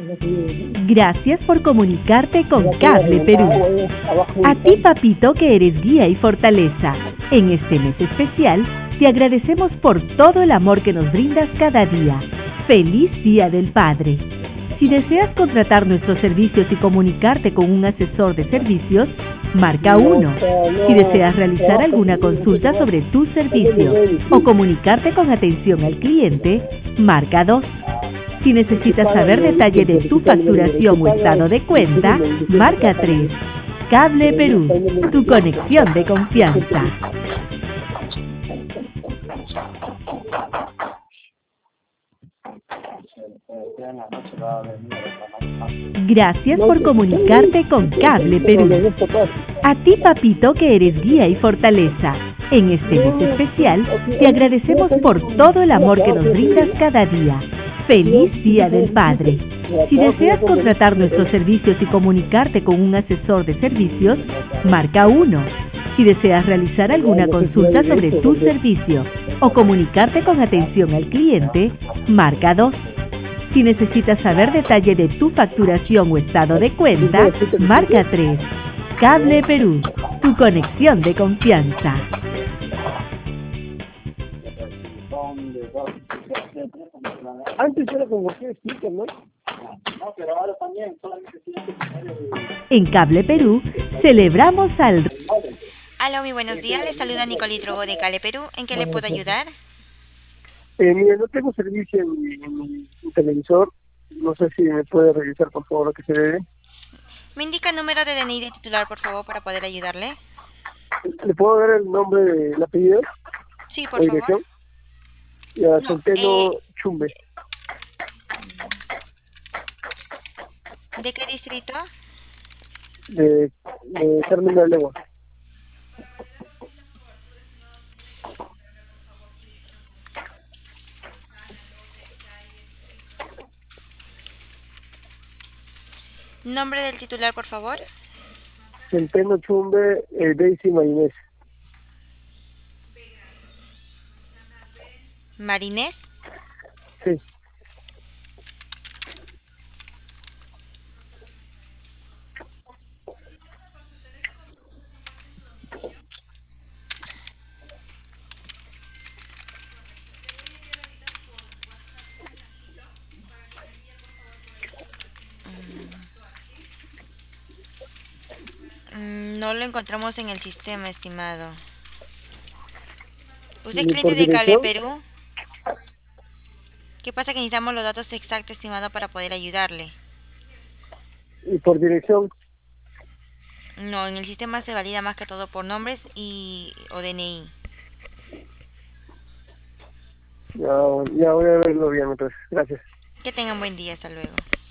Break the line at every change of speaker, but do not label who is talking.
Gracias por comunicarte con Cable Perú. A ti, papito, que eres guía y fortaleza. En este mes especial, te agradecemos por todo el amor que nos brindas cada día. ¡Feliz Día del Padre! Si deseas contratar nuestros servicios y comunicarte con un asesor de servicios, marca 1. Si deseas realizar alguna consulta sobre tu servicio o comunicarte con atención al cliente, marca 2. Si necesitas saber detalle de tu facturación o estado de cuenta, marca 3. Cable Perú, tu conexión de confianza. Gracias por comunicarte con Cable Perú. A ti, papito, que eres guía y fortaleza. En este mes especial, te agradecemos por todo el amor que nos brindas cada día. ¡Feliz Día del Padre! Si deseas contratar nuestros servicios y comunicarte con un asesor de servicios, marca 1. Si deseas realizar alguna consulta sobre tu servicio o comunicarte con atención al cliente, marca 2. Si necesitas saber detalle de tu facturación o estado de cuenta, marca 3. Cable Perú, tu conexión de confianza.
Antes era como que explica, ¿no? No, pero ahora también solamente tienes que poner
En Cable Perú, celebramos al...
Aló, muy buenos días. Les saluda Nicole Drogo de Cable Perú. ¿En qué le puedo ayudar?
Mira, no tengo servicio en mi televisor. No sé si me puede revisar, por favor, lo que se debe.
¿Me indica el número de DNI de titular, por favor, para poder ayudarle?
¿Le puedo dar el nombre del apellido
Sí,
o
por favor.
dirección? Ya,
No,
Centeno Chumbe.
¿de qué distrito?
De Carmen de la Legua.
¿Nombre del titular, por favor?
Centeno Chumbe, Daisy Marinés.
¿Marinés?
Sí.
No lo encontramos en el sistema, estimado. ¿Usted es
¿Y
cliente
por
de Cable
dirección?
Perú? ¿Qué pasa? Que necesitamos los datos exactos, estimado, para poder ayudarle.
¿Y por dirección?
No, en el sistema se valida más que todo por nombres o DNI.
Ya voy a verlo bien, entonces. Gracias.
Que tengan buen día. Hasta luego.